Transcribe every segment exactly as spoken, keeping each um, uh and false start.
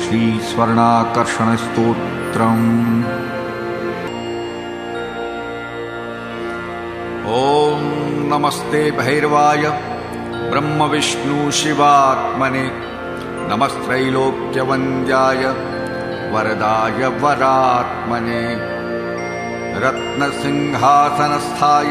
श्रीस्वर्णाकर्षणस्तोत्रम्। ॐ नमस्ते भैरवाय ब्रह्मविष्णुशिवात्मने, नमस्त्रैलोक्यवन्द्याय वरदाय वरात्मने, रत्नसिंहासनस्थाय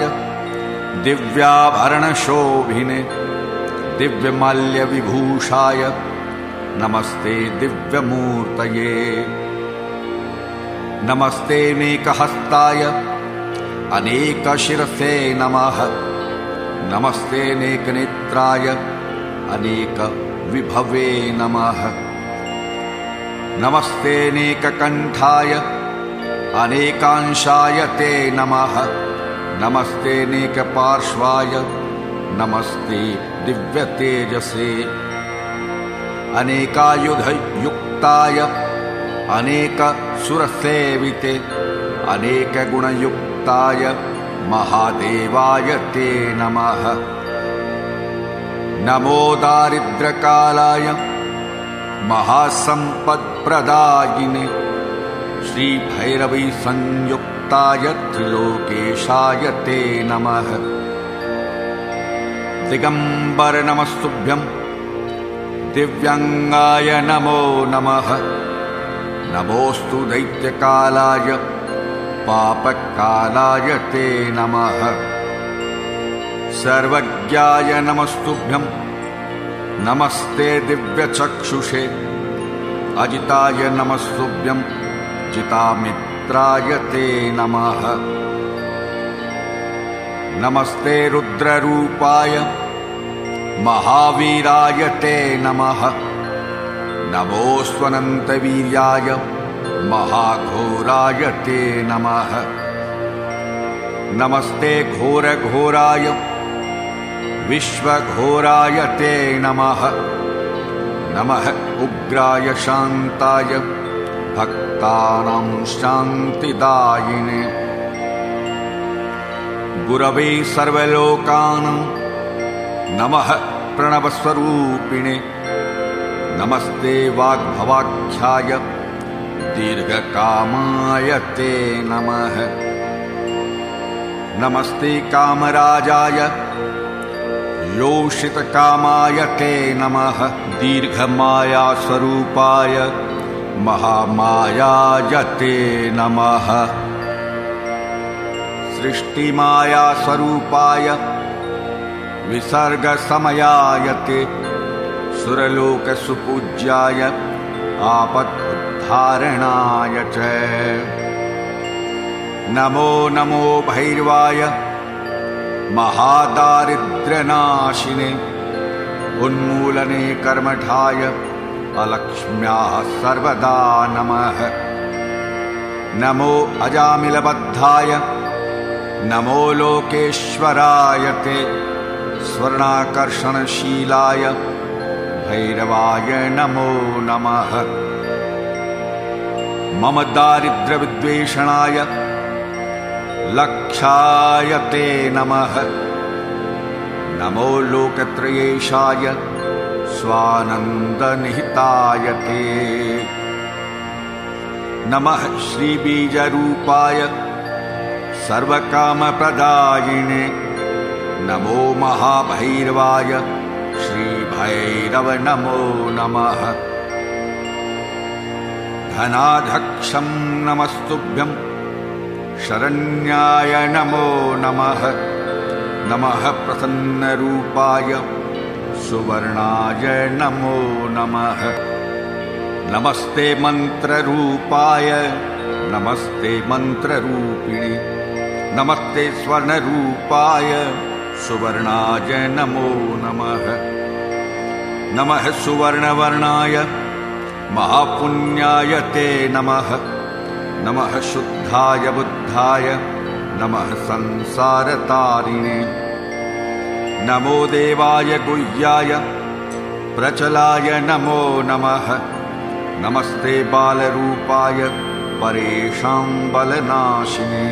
दिव्याभरणशोभिने, दिव्यमाल्यविभूषाय नमस्ते दिव्यमूर्तये। नमस्ते नेकहस्ताय अनेकशिरसे नमः, नमस्ते नेकनेत्राय अनेकविभवे नमः, नमस्ते नेककण्ठाय अनेकांशाय ते नमः, नमस्ते नेकपार्श्वाय नमस्ते दिव्यतेजसे, अनेकायुधयुक्ताय अनेकसुरसेविते, अनेकगुणयुक्ताय महादेवाय ते नमः। नमो दारिद्र्यकालाय महासम्पत्प्रदायिने, श्रीभैरवी संयुक्ताय त्रिलोकेशाय ते नमः। दिगंबर नमस्तुभ्यं, दिव्यांगाय नमो नमः, नमोस्तु दैत्यकालाय पापकालाय ते नमः। सर्वज्ञाय नमस्तुभ्यं, नमस्ते दिव्यचक्षुषे, अजिताय नमस्तुभ्यं, जितामित्राय ते नमः। नमस्ते रुद्ररूपाय महावीराय ते नमः, नमोऽस्त्वनन्तवीर्याय महाघोराय ते नमः। नमस्ते घोरघोराय विश्वघोराय ते नमः, नमः उग्राय शान्ताय भक्तानां शान्तिदायिने, गुरवे सर्वलोकानां नमः प्रणवस्वरूपिणे, नमस्ते वाग्भवाख्याय दीर्घकामाय ते नमः। नमस्ते कामराजाय योषितकामाय ते नमः, दीर्घमायास्वरूपाय महामायाय ते नमः। सृष्टिमायास्वरूपाय विसर्गसमयाय ते, सुरलोकसुपूज्याय आपदुद्धारणाय च नमो नमो भैरवाय महादारिद्र्यनाशिने, उन्मूलने कर्मठाय अलक्ष्म्याः सर्वदा नमः। नमो अजामिलबद्धाय नमो लोकेश्वराय ते, स्वर्णाकर्षणशीलाय भैरवाय नमो नमः। मम दारिद्र्यविद्वेषणाय लक्षाय ते नमः, नमो लोकत्रयेशाय स्वानन्दनिहिताय ते नमः। श्रीबीजरूपाय सर्वकामप्रदायिने, नमो महाभैरवाय श्रीभैरव नमो नमः। धनाध्यक्षं नमस्तुभ्यं, शरण्याय नमो नमः, नमः प्रसन्नरूपाय सुवर्णाय नमो नमः। नमस्ते मंत्ररूपाय, नमस्ते मंत्ररूपिणे, नमस्ते स्वर्णरूपाय सुवर्णाय नमो नमः। नमः सुवर्णवर्णाय महापुण्याय ते नमः, नमः शुद्धाय बुद्धाय, नमः संसारतारिणे, नमो देवाय गुह्याय प्रचलाय नमो नमः, नमस्ते बालरूपाय परेषां बलनाशिने,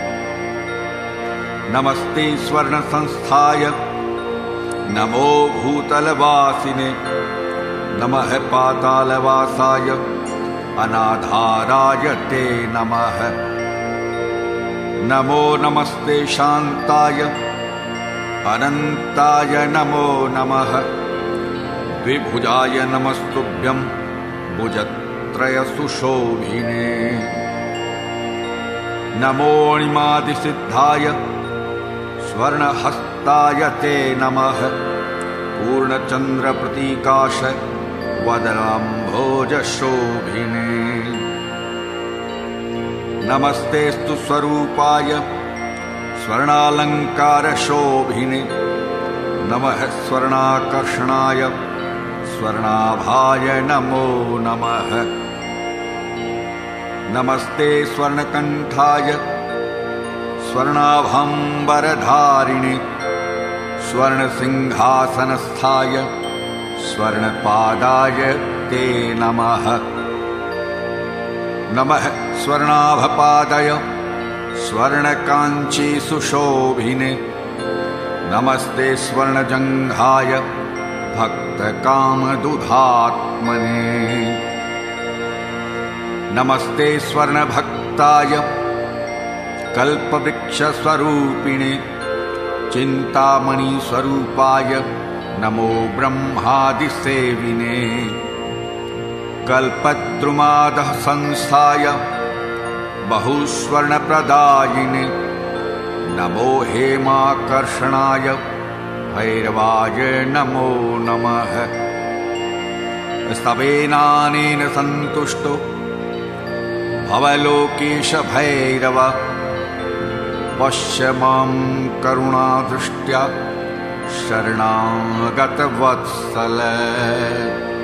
नमस्ते स्वर्णसंस्थाय, नमो भूतलवासिने, नमः पातालवासाय अनाधाराय ते नमः। नमो नमस्ते शान्ताय अनन्ताय नमो नमः। द्विभुजाय नमस्तुभ्यं भुजत्रयसुशोभिने। नमो णिमादिसिद्धाय स्वर्णहस्ताय ते नमः। पूर्णचन्द्रप्रतीकाश वदनाम्भोजशोभिने। नमस्तेऽस्तु स्वरूपाय स्वर्णालङ्कारशोभिने। नमः स्वर्णाकर्षणाय स्वर्णाभाय नमो नमः। नमस्ते स्वर्णकण्ठाय स्वर्णाभम्बरधारिणे। स्वर्णसिंहासनस्थाय स्वर्णपादाय ते नमः। नमः स्वर्णाभपादय स्वर्णकाञ्चीसुशोभिने। नमस्ते स्वर्णजङ्घाय भक्तकामदुधात्मने। नमस्ते स्वर्णभक्ताय कल्पवृक्षस्वरूपिणे। चिन्तामणिस्वरूपाय नमो ब्रह्मादिसेविने। कल्पद्रुमादः संस्थाय बहुस्वर्णप्रदायिने। नमो हेमाकर्षणाय भैरवाय नमो नमः। स्तवेनानेन सन्तुष्टो भवलोकेश भैरव। पश्य मां करुणादृष्ट्या शरणागतवत्सल।